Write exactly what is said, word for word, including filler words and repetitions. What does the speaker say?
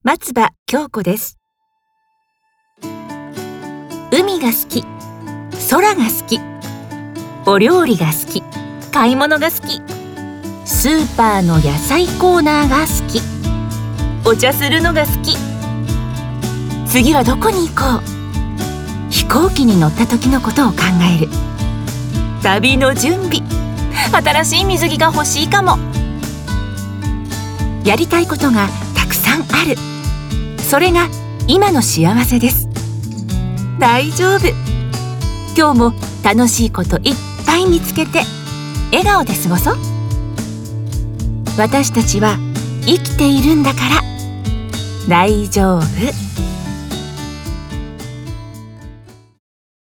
松葉京子です。海が好き、空が好き、お料理が好き、買い物が好き、スーパーの野菜コーナーが好き、お茶するのが好き。次はどこに行こう。飛行機に乗った時のことを考える。旅の準備、新しい水着が欲しいかも。やりたいことがたくさんある。それが今の幸せです。大丈夫。今日も楽しいこといっぱい見つけて笑顔で過ごそう。私たちは生きているんだから大丈夫。